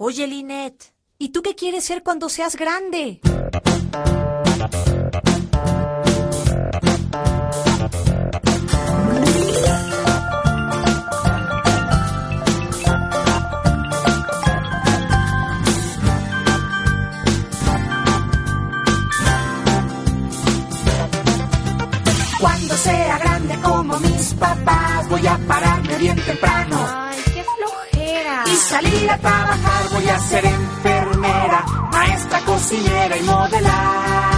Oye, Lynette, ¿y tú qué quieres ser cuando seas grande? Cuando sea grande como mis papás, voy a pararme bien temprano. Ay, qué flojera. Y salir a trabajar, voy a ser enfermera, maestra, cocinera y modelar.